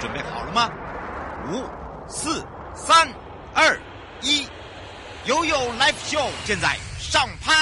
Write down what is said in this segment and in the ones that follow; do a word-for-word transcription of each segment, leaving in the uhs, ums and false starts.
准备好了吗？五、四、三、二、一，悠悠 Live Show 现在上拍。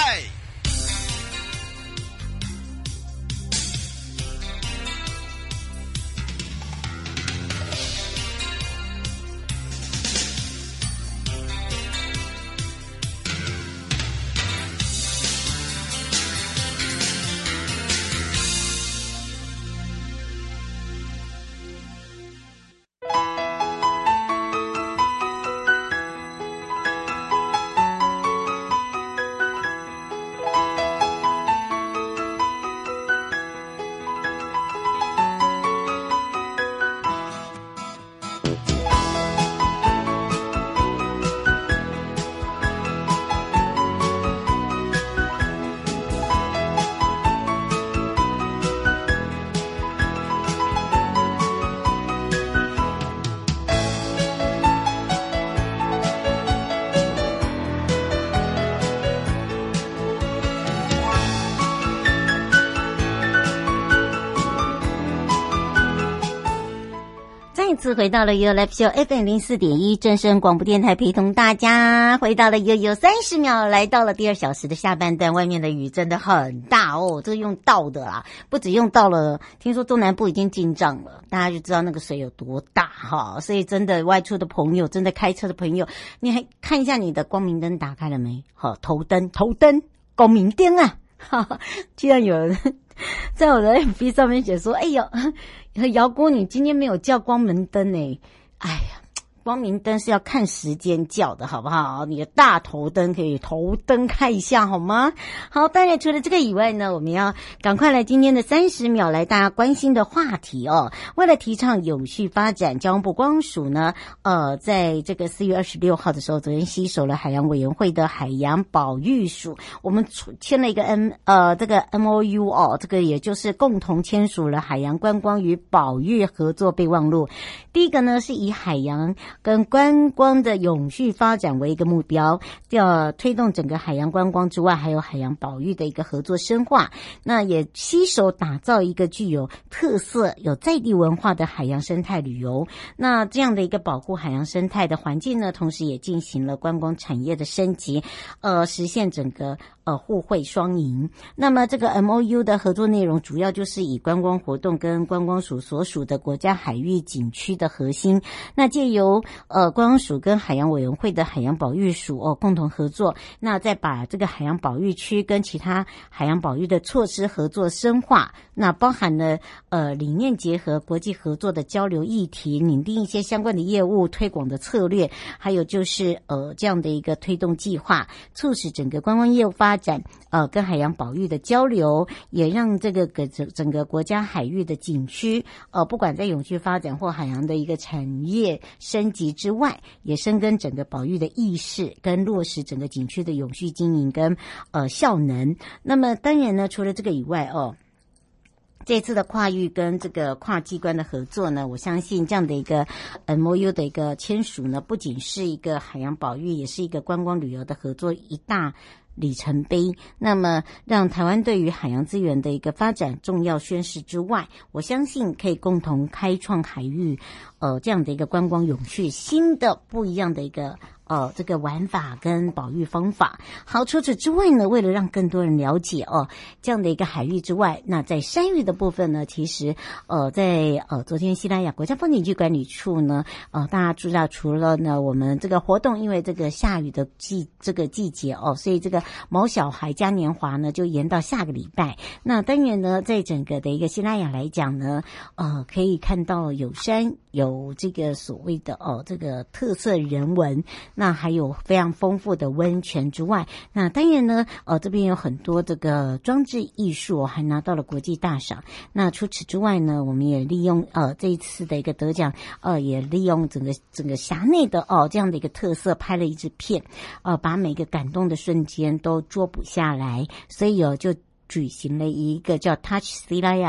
再次回到了悠悠 Live Show F M 零四点一正声广播电台，陪同大家回到了悠悠三十秒，来到了第二小时的下半段。外面的雨真的很大哦，这个用倒的啦，不止用到了，听说中南部已经进账了，大家就知道那个水有多大哈。所以真的外出的朋友，真的开车的朋友，你还看一下你的光明灯打开了没？好，头灯，头灯，光明灯啊！哈哈，居然有人在我的 F B 上面写说：“哎呦，姚姑，你今天没有叫光明灯呢？哎呀。”光明灯是要看时间叫的，好不好？你的大头灯可以头灯开一下，好吗？好，当然除了这个以外呢，我们要赶快来今天的三十秒来大家关心的话题哦。为了提倡永续发展，交通部光光署呢，呃，在这个四月二十六号的时候，昨天携手了海洋委员会的海洋保育署，我们签了一个 M 呃这个 M O U 哦，这个也就是共同签署了海洋观光与保育合作备忘录。第一个呢，是以海洋跟观光的永续发展为一个目标，要推动整个海洋观光之外，还有海洋保育的一个合作深化。那也携手打造一个具有特色、有在地文化的海洋生态旅游。那这样的一个保护海洋生态的环境呢，同时也进行了观光产业的升级，呃，实现整个呃互惠双赢。那么这个 M O U 的合作内容主要就是以观光活动跟观光署所属的国家海域景区的核心，那借由呃观光署跟海洋委员会的海洋保育署哦共同合作，那再把这个海洋保育区跟其他海洋保育的措施合作深化，那包含了呃理念结合、国际合作的交流议题，拟定一些相关的业务推广的策略，还有就是呃这样的一个推动计划，促使整个观光业务发展，呃跟海洋保育的交流，也让这个整整个国家海域的景区，呃不管在永续发展或海洋的一个产业升级之外，也深耕整个保育的意识，跟落实整个景区的永续经营跟呃效能。那么当然呢，除了这个以外哦。这次的跨域跟这个跨机关的合作呢，我相信这样的一个 M O U 的一个签署呢，不仅是一个海洋保育，也是一个观光旅游的合作一大里程碑。那么让台湾对于海洋资源的一个发展重要宣示之外，我相信可以共同开创海域呃这样的一个观光永续新的不一样的一个呃这个玩法跟保育方法。好，除此之外呢，为了让更多人了解哦这样的一个海域之外，那在山域的部分呢，其实呃在呃昨天西拉雅国家风景区管理处呢，呃大家知道除了呢我们这个活动，因为这个下雨的季这个季节哦，所以这个毛小孩嘉年华呢就延到下个礼拜。那当然呢，在整个的一个西拉雅来讲呢，呃可以看到有山有这个所谓的哦这个特色人文，那还有非常丰富的温泉之外，那当然呢呃这边有很多这个装置艺术、哦、还拿到了国际大赏。那除此之外呢，我们也利用呃这一次的一个得奖，呃也利用整个整个辖内的哦这样的一个特色，拍了一支片，呃把每个感动的瞬间都捉捕下来，所以哦就举行了一个叫 Touch Silaya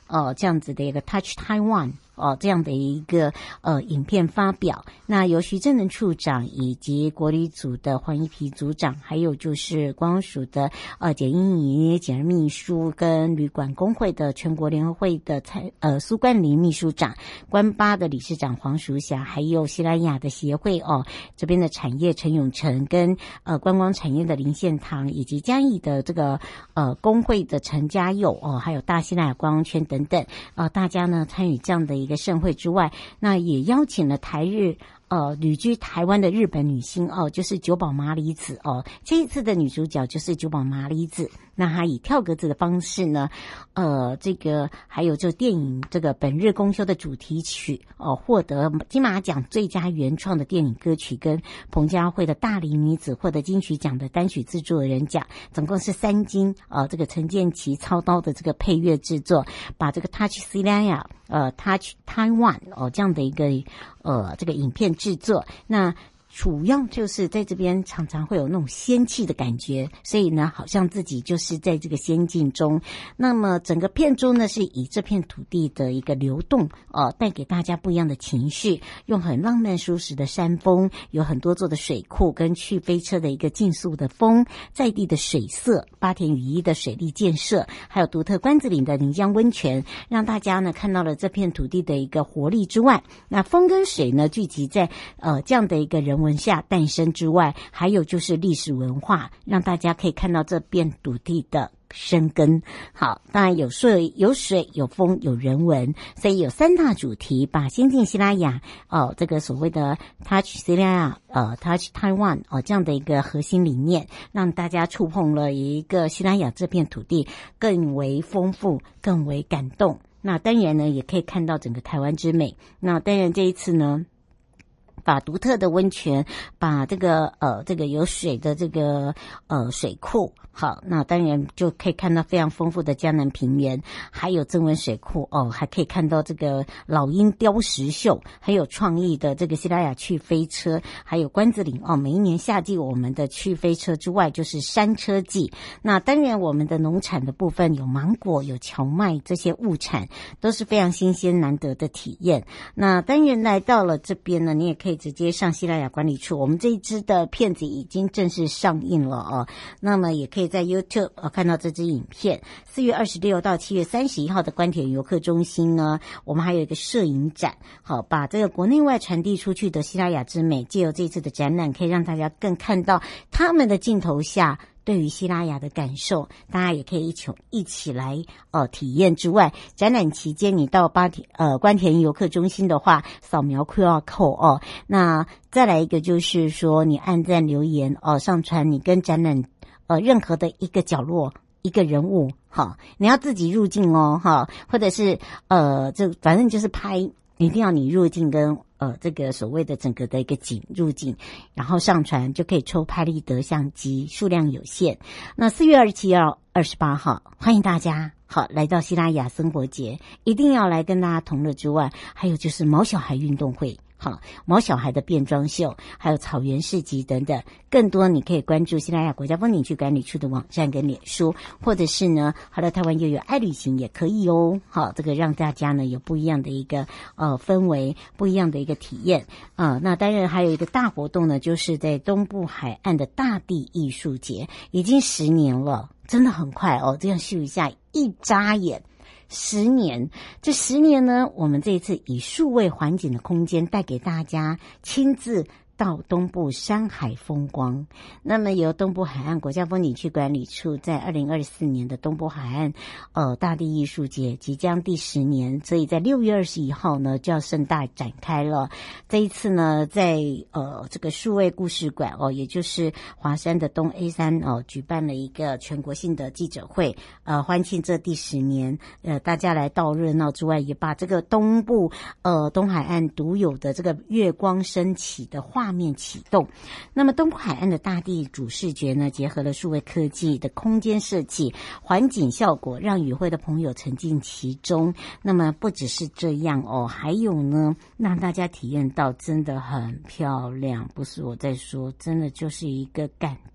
哦这样子的一个 Touch Taiwan。哦，这样的一个呃影片发表，那由徐正能处长以及国旅组的黄一皮组长，还有就是观光署的呃简英仪简任秘书，跟旅馆工会的全国联合会的蔡呃苏冠林秘书长，观巴的理事长黄淑霞，还有西拉雅的协会哦这边的产业陈永成，跟呃观光产业的林献堂，以及嘉义的这个呃工会的陈家佑哦，还有大西拉雅观光圈等等呃大家呢参与这样的一个一个盛会之外，那也邀请了台日呃旅居台湾的日本女星哦，就是久保麻里子哦。这一次的女主角就是久保麻里子，那她以跳格子的方式呢，呃，这个还有就电影这个本日公休的主题曲哦，获得金马奖最佳原创的电影歌曲，跟彭佳慧的大龄女子获得金曲奖的单曲制作人奖，总共是三金呃，这个陈建骐操刀的这个配乐制作，把这个 Touch Silaya 呃 Touch Taiwan 哦这样的一个呃这个影片制作，那主要就是在这边常常会有那种仙气的感觉，所以呢好像自己就是在这个仙境中。那么整个片中呢是以这片土地的一个流动呃带给大家不一样的情绪，用很浪漫舒适的山风，有很多座的水库，跟去飞车的一个竞速的风，在地的水色，八田雨衣的水利建设，还有独特关子岭的泥浆温泉，让大家呢看到了这片土地的一个活力之外，那风跟水呢聚集在呃这样的一个人文下诞生之外，还有就是历史文化，让大家可以看到这片土地的生根。好，当然有水有水有风有人文，所以有三大主题，把先进西拉雅哦这个所谓的 Touch Silaya 呃 Touch Taiwan 哦这样的一个核心理念，让大家触碰了一个西拉雅这片土地更为丰富更为感动。那当然呢也可以看到整个台湾之美。那当然这一次呢把独特的温泉，把这个呃这个有水的这个呃水库，好，那当然就可以看到非常丰富的江南平原，还有曾文水库哦，还可以看到这个老鹰雕石秀，还有创意的这个西拉雅去飞车，还有关子岭哦。每一年夏季我们的去飞车之外，就是山车季。那当然我们的农产的部分有芒果、有荞麦，这些物产都是非常新鲜难得的体验。那当然来到了这边呢，你也可以直接上西拉雅管理处，我们这一支的片子已经正式上映了哦。那么也可以在 YouTube 呃看到这支影片。四月二十六到七月三十一号的关田游客中心呢，我们还有一个摄影展，好，把这个国内外传递出去的西拉雅之美，借由这次的展览，可以让大家更看到他们的镜头下对于西拉雅的感受，大家也可以一起一起来呃体验之外，展览期间你到八田呃关田游客中心的话，扫描 Q R code 哦。那再来一个就是说，你按赞留言哦，上传你跟展览呃任何的一个角落一个人物，好，你要自己入境哦，哈，或者是呃这反正就是拍，一定要你入境跟呃，这个所谓的整个的一个景入境，然后上传就可以抽拍立得相机，数量有限。那四月二十七号、二十八号，欢迎大家好来到西拉雅生活节，一定要来跟大家同乐之外，还有就是毛小孩运动会。好，毛小孩的变装秀，还有草原市集等等，更多你可以关注西拉雅国家风景区管理处的网站跟脸书，或者是呢好了台湾又有爱旅行也可以哦。好，这个让大家呢有不一样的一个呃氛围，不一样的一个体验啊、呃。那当然还有一个大活动呢，就是在东部海岸的大地艺术节，已经十年了，真的很快哦。这样咻一下，一眨眼。十年，这十年呢，我们这一次以数位环境的空间带给大家亲自到东部山海风光。那么由东部海岸国家风景区管理处在二零二四年的东部海岸呃大地艺术节即将第十年，所以在六月二十一号呢就要盛大展开了。这一次呢，在呃这个数位故事馆哦，也就是华山的东 A 三哦，举办了一个全国性的记者会，呃欢庆这第十年，呃大家来到热闹之外，也把这个东部呃东海岸独有的这个月光升起的画面启动。那么东部海岸的大地主视觉呢，结合了数位科技的空间设计、环境效果，让与会的朋友沉浸其中。那么不只是这样哦，还有呢，让大家体验到真的很漂亮，不是我在说，真的就是一个感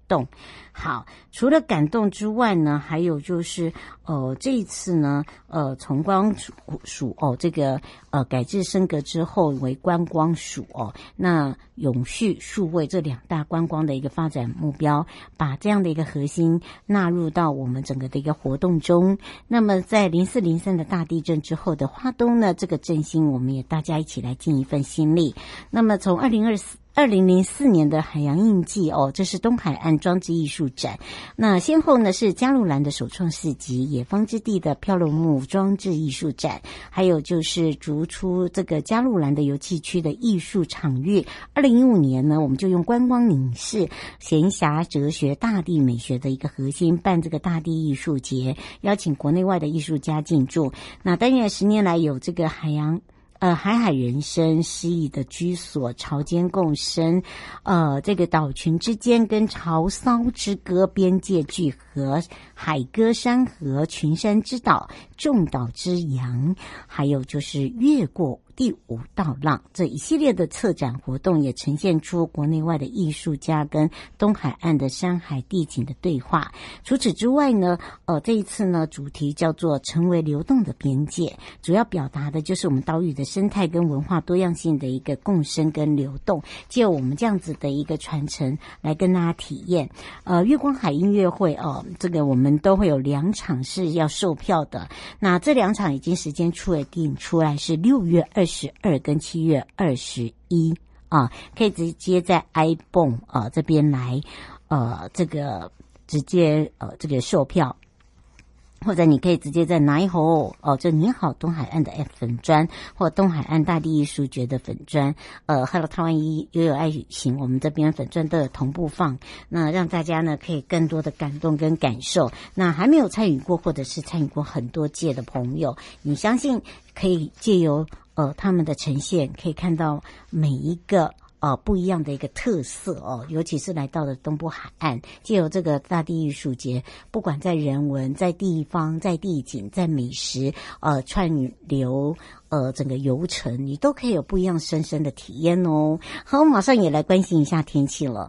动。好，除了感动之外呢，还有就是呃这一次呢呃从观光署哦这个呃改制升格之后为观光署哦，那永续数位这两大观光的一个发展目标，把这样的一个核心纳入到我们整个的一个活动中。那么在零四零三的大地震之后的花东呢，这个振兴我们也大家一起来尽一份心力。那么从二零二四二零零四年的海洋印记哦，这是东海岸装置艺术展。那先后呢是加路兰的首创市集、野方之地的漂流木装置艺术展，还有就是逐出这个加路兰的游憩区的艺术场域。二零一五年呢，我们就用观光影视、闲暇哲学、大地美学的一个核心办这个大地艺术节，邀请国内外的艺术家进驻。那单元十年来有这个海洋。呃，海海人生、诗意的居所、潮间共生，呃，这个岛群之间跟潮骚之歌、边界聚合、海歌山河、群山之岛、众岛之洋，还有就是越过第五道浪，这一系列的策展活动也呈现出国内外的艺术家跟东海岸的山海地景的对话。除此之外呢，呃，这一次呢，主题叫做成为流动的边界，主要表达的就是我们岛屿的生态跟文化多样性的一个共生跟流动，借由我们这样子的一个传承来跟大家体验。呃，月光海音乐会哦，这个我们都会有两场是要售票的，那这两场已经时间出了定出来，是六月二十二跟七月二十一啊，可以直接在 iPhone 啊这边来呃这个直接呃这个售票。或者你可以直接在哪一吼哦，就你好东海岸的 F 粉专，或东海岸大地艺术节的粉专，呃 Hello 台湾一悠悠爱旅行，我们这边粉专都有同步放，那让大家呢可以更多的感动跟感受。那还没有参与过或者是参与过很多届的朋友，你相信可以借由呃他们的呈现，可以看到每一个呃，不一样的一个特色哦，尤其是来到了东部海岸，藉由这个大地艺术节，不管在人文、在地方、在地景、在美食，呃，串流，呃，整个游程，你都可以有不一样深深的体验哦。好，马上也来关心一下天气了。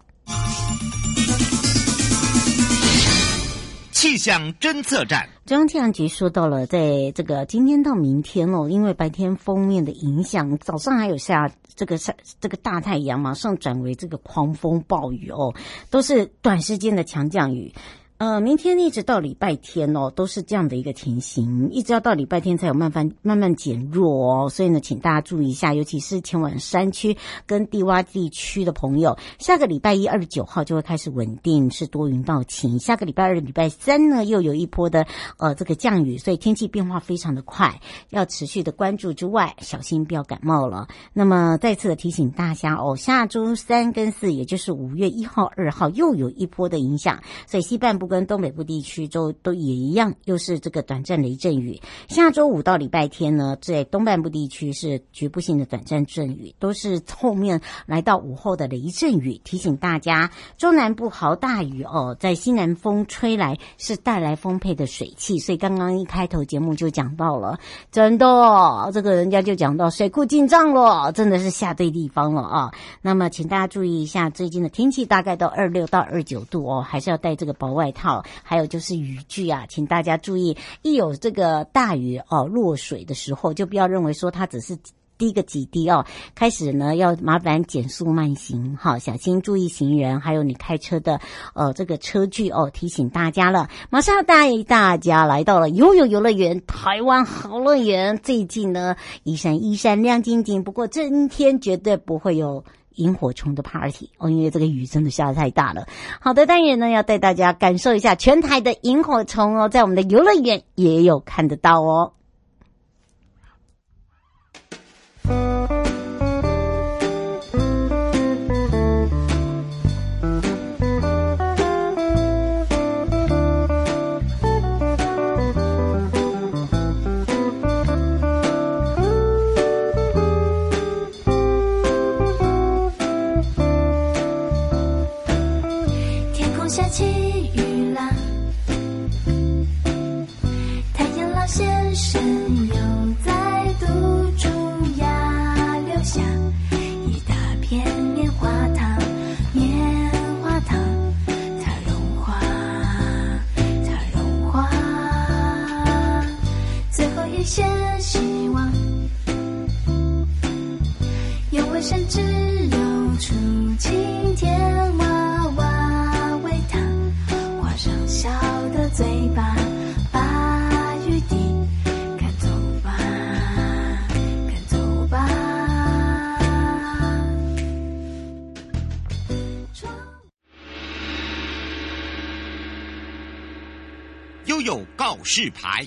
气象侦测站， 中央气象局说到了，在这个今天到明天哦，因为白天锋面的影响，早上还有下这个这个大太阳，马上转为这个狂风暴雨哦，都是短时间的强降雨。呃，明天一直到礼拜天哦，都是这样的一个情形，一直要到礼拜天才有慢慢慢慢减弱哦。所以呢，请大家注意一下，尤其是前往山区跟低洼地区的朋友，下个礼拜一二十九号就会开始稳定，是多云到晴。下个礼拜二、礼拜三呢，又有一波的呃这个降雨，所以天气变化非常的快，要持续的关注之外，小心不要感冒了。那么再次的提醒大家哦，下周三跟四，也就是五月一号、二号，又有一波的影响，所以西半部跟东北部地区都都也一样，又是这个短暂雷阵雨。下周五到礼拜天呢，在东半部地区是局部性的短暂阵雨，都是后面来到午后的雷阵雨。提醒大家，中南部豪大雨哦，在西南风吹来是带来丰沛的水汽，所以刚刚一开头节目就讲到了，真的哦，这个人家就讲到水库进账了，真的是下对地方了啊。那么请大家注意一下，最近的天气大概到二十六到二十九度哦，还是要带这个薄外套。还有就是雨具啊，请大家注意，一有这个大雨哦落水的时候，就不要认为说它只是滴个几滴哦，开始呢要麻烦减速慢行，好，小心注意行人，还有你开车的呃这个车距哦，提醒大家了。马上带大家来到了游泳游乐园台湾好乐园，最近呢一闪一闪亮晶晶，不过今天绝对不会有萤火虫的 party 哦，因为这个雨真的下得太大了。好的，当然呢要带大家感受一下全台的萤火虫哦，在我们的游乐园也有看得到哦。 下起雨啦，太阳老先生回声只有出晴天，娃娃为他画上小的嘴巴，把雨滴赶走吧，赶走吧。 悠悠告示牌。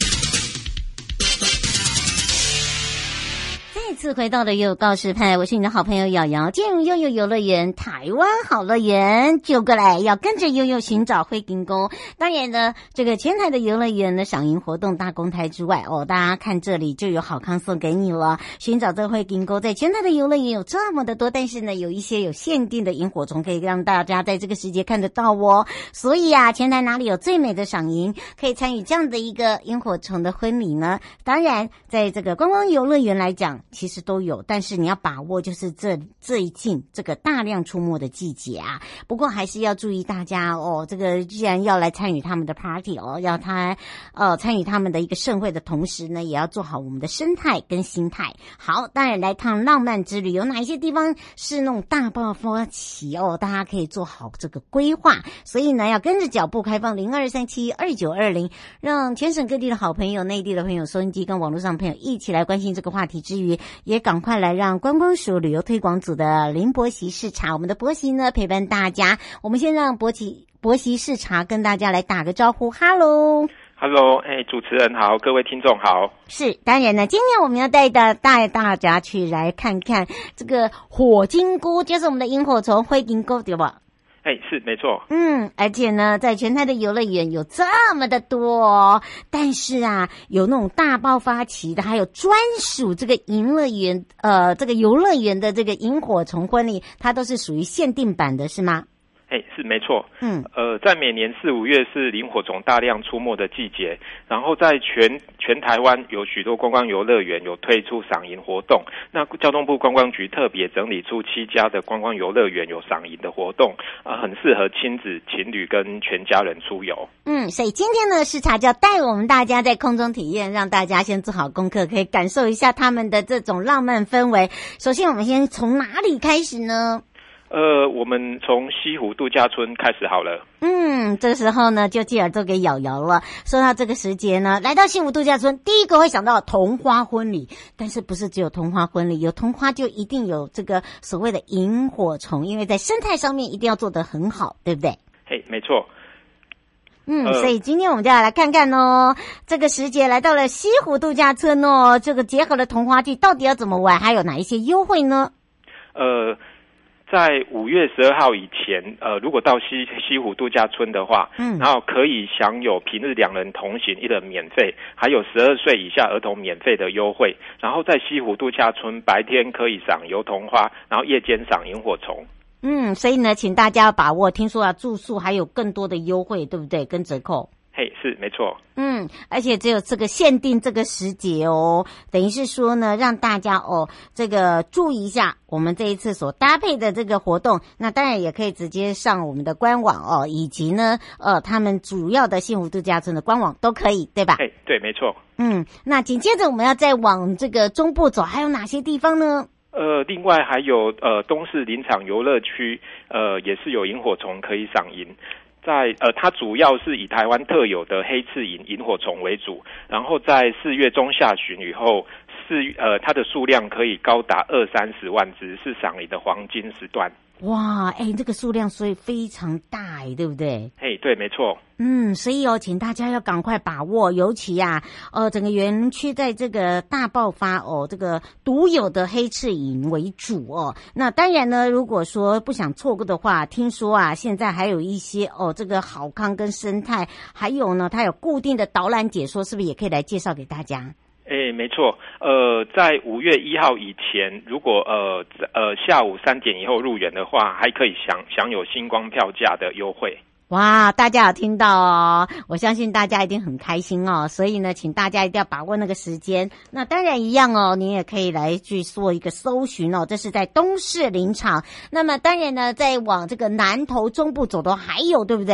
再次回到了悠悠告示牌，我是你的好朋友瑶瑶。进入悠悠游乐园台湾好乐园，就过来要跟着悠悠寻找灰金钩。当然呢，这个全台的游乐园的赏萤活动大公台之外哦，大家看这里就有好康送给你了。寻找这个灰金钩，在全台的游乐园有这么的多，但是呢，有一些有限定的萤火虫可以让大家在这个时节看得到哦。所以啊，全台哪里有最美的赏萤，可以参与这样的一个萤火虫的婚礼呢？当然，在这个观光游乐园来讲，其实都有，但是你要把握就是这最近这个大量出没的季节啊。不过还是要注意大家哦，这个既然要来参与他们的 party 哦，要他呃参与他们的一个盛会的同时呢，也要做好我们的生态跟心态。好，当然来趟浪漫之旅，有哪一些地方是那种大爆发期哦，大家可以做好这个规划。所以呢，要跟着脚步开放零二三七二九二零，让全省各地的好朋友、内地的朋友、收音机跟网络上的朋友一起来关心这个话题之余，也赶快来让观光署旅游推广组的林博习视察，我们的博习呢陪伴大家。我们先让博习博习视察跟大家来打个招呼，哈喽。 Hello， 哎，主持人好，各位听众好。 是，当然呢，今天我们要带的带大家去来看看这个火金菇，就是我们的萤火虫灰金菇，对吧？ 哎，是没错。 嗯，而且呢，在全台的游乐园有这么的多哦，但是啊，有那种大爆发期的，还有专属这个萤乐园，呃，这个游乐园的这个萤火虫婚礼，它都是属于限定版的，是吗？ 哎，是没错。 嗯， 呃，在每年四五月是萤火虫大量出没的季节，然后在全全台湾有许多观光游乐园有推出赏萤活动。那交通部观光局特别整理出七家的观光游乐园有赏萤的活动，啊、呃，很适合亲子、情侣跟全家人出游。 嗯，所以今天呢，视察就要带我们大家在空中体验，让大家先做好功课，可以感受一下他们的这种浪漫氛围。首先，我们先从哪里开始呢？ 呃，我们从西湖度假村开始好了。 嗯，这个时候呢，就寄耳朵给瑶瑶了。说到这个时节呢，来到西湖度假村，第一个会想到桐花婚礼，但是不是只有桐花婚礼，有桐花就一定有这个所谓的萤火虫，因为在生态上面一定要做得很好，对不对？ 嘿，没错。 嗯，呃、所以今天我们就要来看看哦，这个时节来到了西湖度假村哦，这个结合了桐花季，到底要怎么玩，还有哪一些优惠呢？ 呃。在五月十二号以前，呃，如果到西西湖度假村的话，嗯，然后可以享有平日两人同行一人免费，还有十二岁以下儿童免费的优惠。然后在西湖度假村白天可以赏油桐花，然后夜间赏萤火虫。 嗯，所以呢，请大家要把握，听说啊，住宿还有更多的优惠，对不对？跟折扣。 嘿，是没错。 嗯，而且只有这个限定这个时节哦，等于是说呢，让大家哦这个注意一下我们这一次所搭配的这个活动。那当然也可以直接上我们的官网哦，以及呢呃他们主要的西湖度假村的官网都可以，对吧？ 哎，对，没错。 嗯，那紧接着我们要再往这个中部走，还有哪些地方呢？ 呃，另外还有呃东势林场游乐区，呃也是有萤火虫可以赏萤。在呃，它主要是以台湾特有的黑翅萤萤火虫为主，然后在四月中下旬以后，四呃它的数量可以高达二三十万只，是赏萤的黄金时段。 哇，哎，这个数量所以非常大哎，对不对？ 嘿，对，没错。 嗯，所以哦，请大家要赶快把握，尤其啊，呃，整个园区在这个大爆发哦，这个独有的黑翅萤为主哦。那当然呢，如果说不想错过的话，听说啊，现在还有一些哦，这个好康跟生态，还有呢，它有固定的导览解说，是不是也可以来介绍给大家？ 哎，没错，呃，在五月一号以前，如果呃呃下午三点以后入园的话，还可以享享有星光票价的优惠。 哇，大家有听到哦，我相信大家一定很开心哦，所以呢，请大家一定要把握那个时间。那当然一样哦，你也可以来去做一个搜寻哦，这是在东势林场。那么当然呢，再往这个南投中部走的还有，对不对？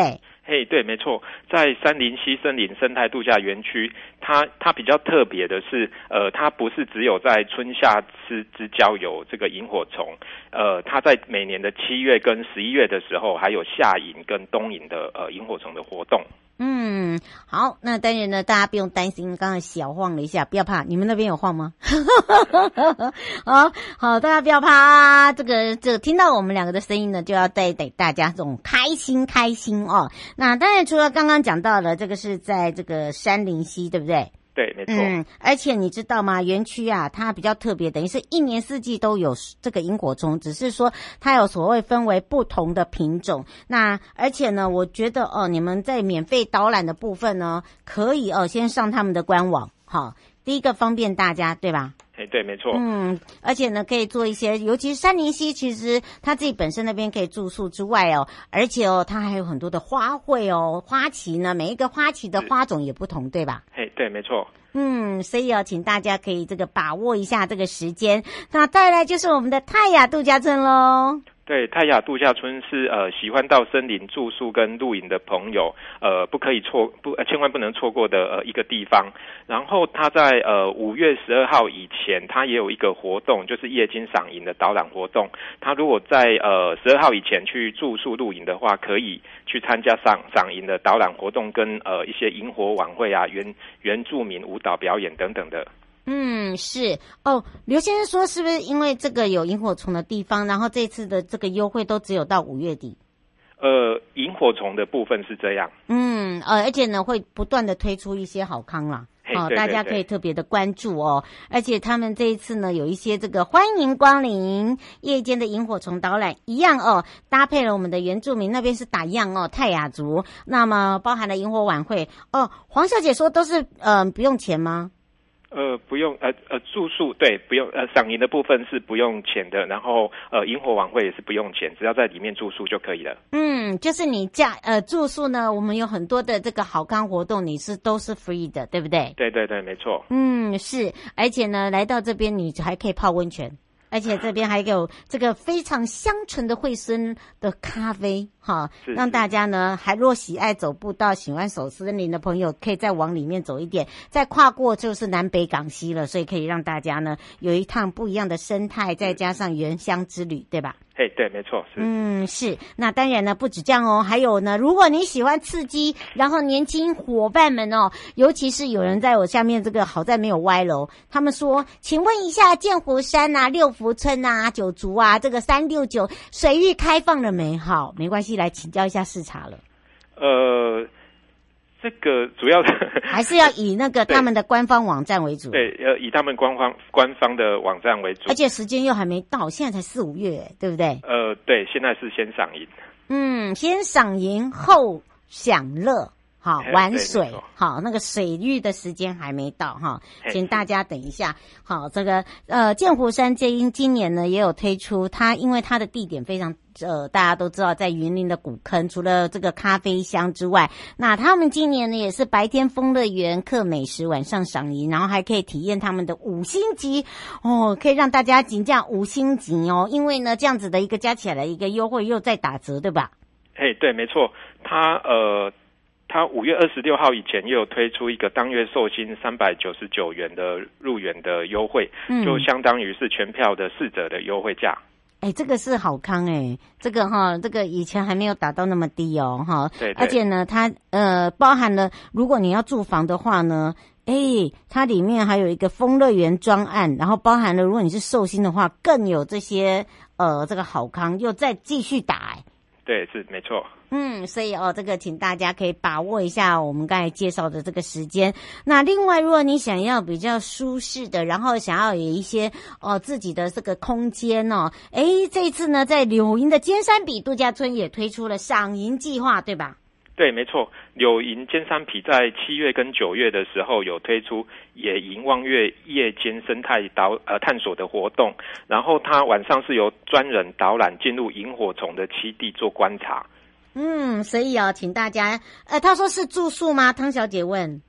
嘿，对，没错，在杉林溪森林生态度假园区，它它比较特别的是，呃，它不是只有在春夏之之交有这个萤火虫，呃，它在每年的七月跟十一月的时候，还有夏萤跟冬萤的呃萤火虫的活动。 嗯，好，那当然呢，大家不用担心，刚才小晃了一下，不要怕，你们那边有晃吗？好好，大家不要怕，这个这个听到我们两个的声音呢，就要带给大家这种开心开心哦。那当然，除了刚刚讲到了，这个是在这个杉林溪，对不对？ 对，没错。 嗯，而且你知道吗？园区啊，它比较特别，等于是一年四季都有这个萤火虫，只是说它有所谓分为不同的品种。那而且呢，我觉得哦，你们在免费导览的部分呢，可以哦先上他们的官网，好，第一个方便大家，对吧？ 哎，对，没错。 嗯，而且呢，可以做一些，尤其是杉林溪，其实它自己本身那边可以住宿之外哦，而且哦，它还有很多的花卉哦，花期呢，每一个花期的花种也不同，对吧？ 哎，对，没错。 嗯，所以哦，请大家可以这个把握一下这个时间。那再来就是我们的泰雅度假村喽。 对，泰雅度假村是呃喜欢到森林住宿跟露营的朋友呃不可以错不、呃、千万不能错过的呃一个地方。然后它在呃五月十二号以前，它也有一个活动，就是夜间赏萤的导览活动。它如果在呃十二号以前去住宿露营的话，可以去参加赏赏萤的导览活动跟呃一些萤火晚会啊、原原住民舞蹈表演等等的。 嗯，是哦。刘先生说，是不是因为这个有萤火虫的地方，然后这次的这个优惠都只有到五月底？ 呃，萤火虫的部分是这样。 嗯，呃，而且呢，会不断的推出一些好康啦。 哦， 大家可以特别的关注哦。而且他们这一次呢，有一些这个欢迎光临夜间的萤火虫导览，一样哦，搭配了我们的原住民那边是打样哦，泰雅族，那么包含了萤火晚会哦。黄小姐说都是呃不用钱吗？ 呃，不用，呃呃，住宿对，不用，呃，赏萤的部分是不用钱的，然后呃，萤火晚会也是不用钱，只要在里面住宿就可以了。 嗯，就是你价呃住宿呢，我们有很多的这个好康活动，你是都是 free 的，对不对？ 对对对，没错。 嗯，是，而且呢，来到这边你还可以泡温泉。而且这边还有这个非常香醇的惠荪的咖啡，哈，让大家呢还若喜爱走步道、喜欢走森林的朋友，可以再往里面走一点，再跨过就是南北港溪了，所以可以让大家呢有一趟不一样的生态，再加上原乡之旅，对吧？ 嘿，对，没错，是。 嗯，是。那当然呢，不止这样哦，还有呢，如果你喜欢刺激，然后年轻伙伴们哦，尤其是有人在我下面这个好在没有歪楼，他们说，请问一下剑湖山啊、六福村啊、九族啊，这个三六九水域开放了没？好，没关系，来请教一下视察了。 呃。这个主要还是要以那个他们的官方网站为主。 对，呃，以他们官方官方的网站为主。 而且时间又还没到，现在才四五月，对不对？ 呃，对，现在是先赏萤。 嗯，先赏萤后享乐。好，玩水，好，那个水域的时间还没到哈，请大家等一下。好，这个呃，剑湖山这因今年呢也有推出，它因为它的地点非常呃，大家都知道在云林的古坑，除了这个咖啡香之外，那他们今年呢也是白天风乐园客美食，晚上赏萤，然后还可以体验他们的五星级哦，可以让大家请这样五星级哦，因为呢这样子的一个加起来的一个优惠又在打折，对吧？ 嘿，对，没错，它呃。它五月二十六号以前又有推出一个当月寿星三百九十九元的入园的优惠，嗯，就相当于是全票的四折的优惠价。 哎，这个是好康哎，这个哈，这个以前还没有打到那么低哦，哈。 对, 对。 而且呢，它呃包含了，如果你要住房的话呢，哎，它里面还有一个丰乐园专案，然后包含了如果你是寿星的话，更有这些呃这个好康，又再继续打哎。 对，是没错。 嗯，所以哦，这个请大家可以把握一下我们刚才介绍的这个时间。那另外，如果你想要比较舒适的，然后想要有一些哦自己的这个空间哦，诶，这一次呢，在柳营的尖山比度假村也推出了赏萤计划，对吧？ 对，没错，柳营尖山皮在七月跟九月的时候有推出野营望月夜间生态导呃探索的活动，然后它晚上是由专人导览进入萤火虫的栖地做观察。 嗯，所以哦，请大家，呃，他说是住宿吗？汤小姐问。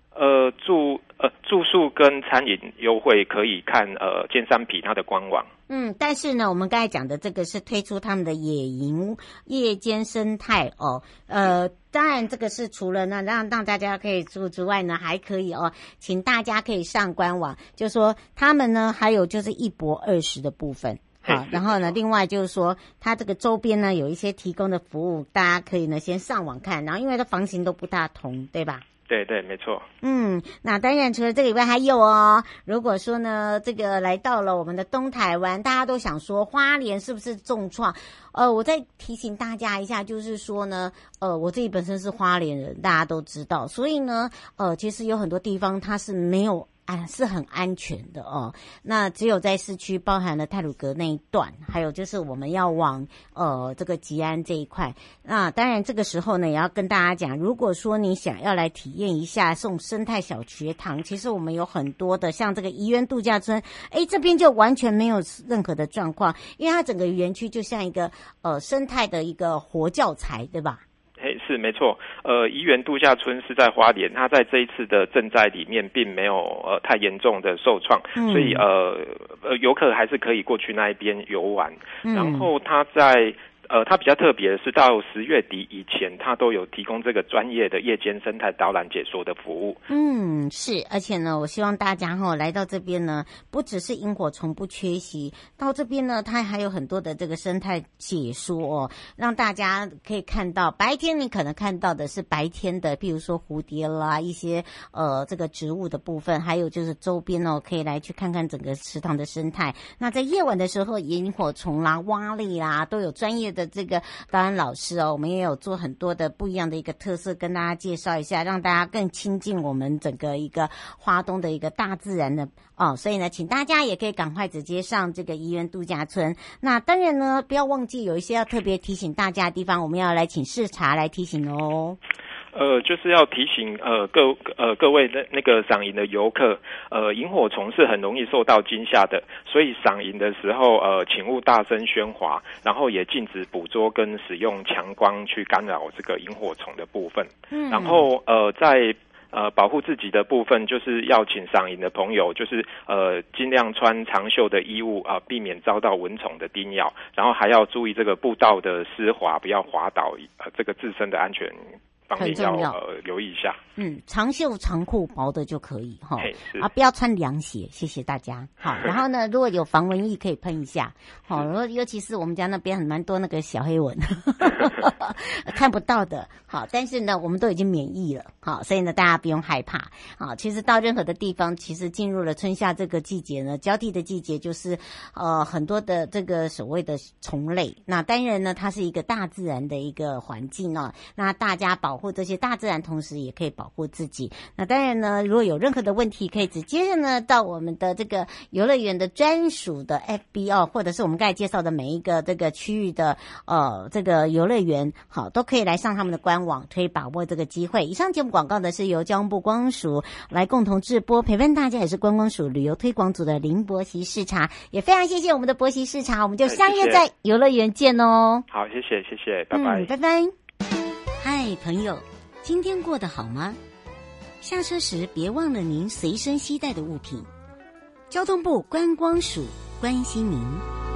呃，住呃住宿跟餐饮优惠可以看呃尖山皮它的官网。 嗯，但是呢，我们刚才讲的这个是推出他们的野营夜间生态哦，呃，当然这个是除了呢让让大家可以住之外呢，还可以哦，请大家可以上官网，就说他们呢还有就是一博二十的部分。好，然后呢，另外就是说，它这个周边呢有一些提供的服务，大家可以呢先上网看，然后因为它房型都不大同，对吧？ 对对，没错。 嗯，那当然除了这个以外还有哦。如果说呢，这个来到了我们的东台湾，大家都想说花莲是不是重创？呃，我再提醒大家一下，就是说呢，呃，我自己本身是花莲人，大家都知道，所以呢，呃，其实有很多地方它是没有。啊，是很安全的哦。那只有在市区，包含了太鲁阁那一段，还有就是我们要往呃这个吉安这一块。那当然这个时候呢，也要跟大家讲，如果说你想要来体验一下这种生态小学堂，其实我们有很多的，像这个怡园度假村，哎，这边就完全没有任何的状况，因为它整个园区就像一个呃生态的一个活教材，对吧？ 嘿，是没错。呃，怡园度假村是在花莲，它在这一次的赈灾里面并没有呃太严重的受创，嗯、所以呃呃游客还是可以过去那一边游玩。嗯、然后它在呃它比较特别的是，到十月底以前，它都有提供这个专业的夜间生态导览解说的服务。 嗯，是，而且呢，我希望大家哈、哦、来到这边呢，不只是萤火虫不缺席，到这边呢，它还有很多的这个生态解说哦，让大家可以看到。白天你可能看到的是白天的，比如说蝴蝶啦，一些呃这个植物的部分，还有就是周边哦，可以来去看看整个池塘的生态。那在夜晚的时候，萤火虫啦、蛙类啦，都有专业的这个导览老师哦，我们也有做很多的不一样的一个特色，跟大家介绍一下，让大家更亲近我们整个一个花东的一个大自然的哦。所以呢，请大家也可以赶快直接上这个怡园度假村。那当然呢，不要忘记有一些要特别提醒大家的地方，我们要来请视察来提醒哦。 呃，就是要提醒呃各呃各位的那个赏萤的游客，呃，萤火虫是很容易受到惊吓的，所以赏萤的时候，呃，请勿大声喧哗，然后也禁止捕捉跟使用强光去干扰这个萤火虫的部分。嗯，然后呃，在呃保护自己的部分，就是要请赏萤的朋友，就是呃尽量穿长袖的衣物啊、呃，避免遭到蚊虫的叮咬，然后还要注意这个步道的湿滑，不要滑倒，呃，这个自身的安全方面要呃留意一下。嗯， 长袖长裤薄的就可以哈，啊，不要穿凉鞋，谢谢大家。好，然后呢，如果有防蚊液可以喷一下，好，然后尤其是我们家那边很蛮多那个小黑蚊，看不到的，好，但是呢，我们都已经免疫了，好，所以呢，大家不用害怕。好，其实到任何的地方，其实进入了春夏这个季节呢，交替的季节就是呃很多的这个所谓的虫类。那当然呢，它是一个大自然的一个环境哦，那大家保护这些大自然，同时也可以保护自己。那当然呢，如果有任何的问题，可以直接呢到我们的这个游乐园的专属的 F B 哦，或者是我们刚才介绍的每一个这个区域的呃这个游乐园，好，都可以来上他们的官网，可以把握这个机会。以上节目广告的是由交通部观光署来共同制播，陪伴大家也是观光署旅游推广组的林博习视察，也非常谢谢我们的博习视察，我们就相约在游乐园见哦。 好，谢谢谢谢，拜拜、 嗯、拜拜。嗨，朋友，今天过得好吗？下车时别忘了您随身携带的物品。交通部观光署关心您。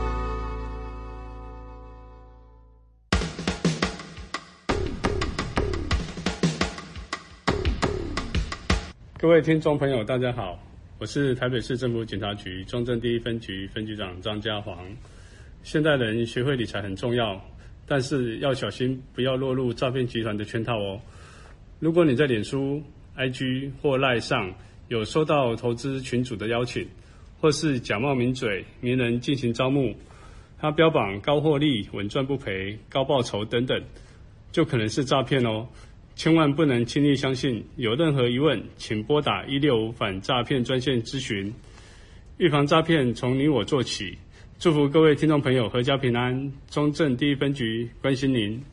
各位听众朋友大家好，我是台北市政府警察局中正第一分局分局长张家煌。现代人学会理财很重要，但是要小心不要落入诈骗集团的圈套哦。如果你在脸书、I G 或 LINE 上有收到投资群组的邀请，或是假冒名嘴、名人进行招募，他标榜高获利、稳赚不赔、高报酬等等，就可能是诈骗哦。千万不能轻易相信，有任何疑问请拨打一六五反诈骗专线咨询。预防诈骗从你我做起，祝福各位听众朋友阖家平安。中正第一分局关心您。